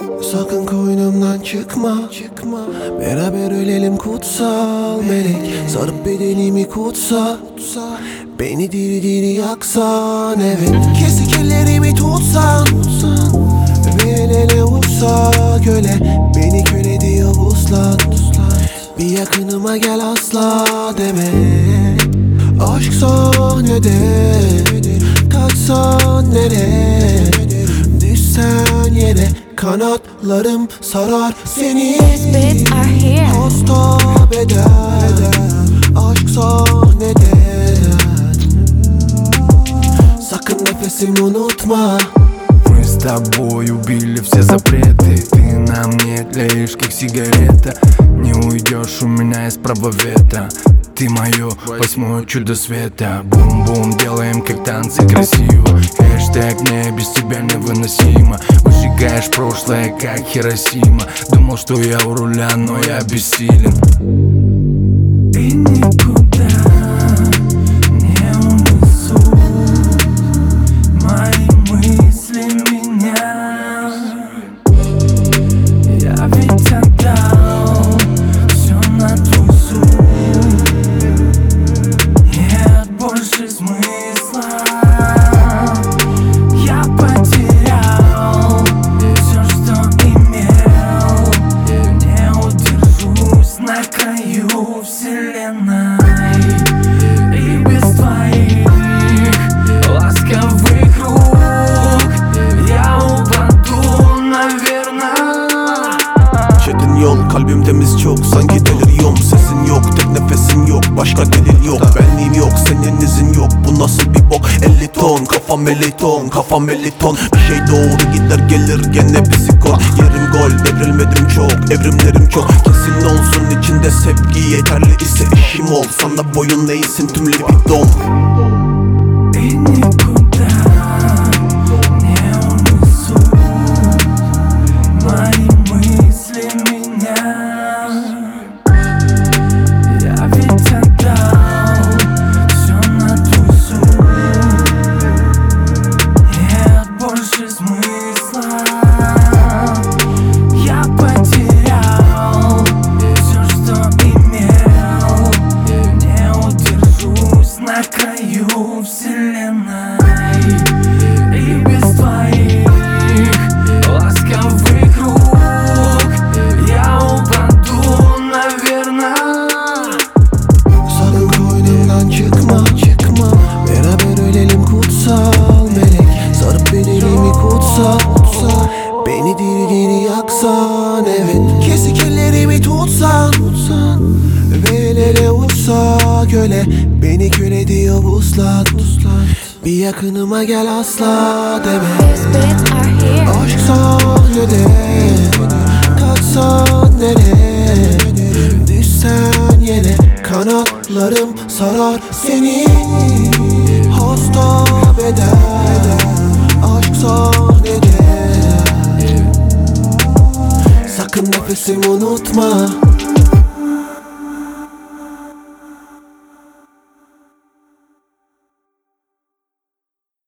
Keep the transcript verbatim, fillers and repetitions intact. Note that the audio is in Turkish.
Sakın koynumdan çıkma, çıkma. Beraber ölelim kutsal melek. Sarıp bedenimi kutsa, beni diri diri yaksan, evet. Kesik ellerimi tutsan, ve el ele vursa göle. Beni köle diyor vuslat. Bir yakınıma gel asla deme. Aşk sahnede, kaçsan nereye? Düşsen yere, kanatlarım sarar seni. Hasta beden, aşk sahnede. Sakın nefesimi unutma. Мы с тобой убили все запреты. Ты на мне тлеешь, как сигарета. Не уйдешь у меня из права ветра. Ты мое восьмое чудо света. Бум-бум, делаем как танцы красиво. Хэштег мне без тебя невыносимо. Выжигаешь прошлое, как Хиросима. Думал, что я у руля, но я бессилен. И никуда не унесут мои мысли меня. Я ведь отдал все на твой суд. Нет больше смысла. Я потерял все, что имел. Не удержусь на краю вселенной. И без твоих ласковых рук я упаду, наверное. Çetin yol, kalbim temiz çok. Sanki deliriyorum, sesin yok, tek nefesin yok. Başka delil yok, benliğim yok, senin izin yok. Bu nasıl bir bok? elli ton, kafam elli ton, kafam elli ton. Bir şey doğru gider gelir gene psikon. Yerim gol, devrilmedim çok, evrimlerim çok. Kesin olsun içinde sevgi yeterli ise eşim ol. Sana boyun eğsin tüm libidom. И никуда не унесут мои мысли меня. Я ведь отдал все на твой суд. Нет больше смысла. Я потерял все, что имел. Не удержусь на краю вселенной. И без твоих ласковых рук я упаду, наверное. Sakın koynumdan çıkma, çıkma. Beraber ölelim kutsal melek. Sarıp bedenimi kutsa, beni diri diri yaksan, evet. Kesik ellerimi tutsan, ve el ele vursa göle. Beni köle diyor vuslat. Bir yakınıma gel asla deme. Aşk sahnede, kaçsan nereye? Düşsen yere, kanatlarım sarar seni. Hasta beden, aşk sahnede. Sakın nefesimi unutma.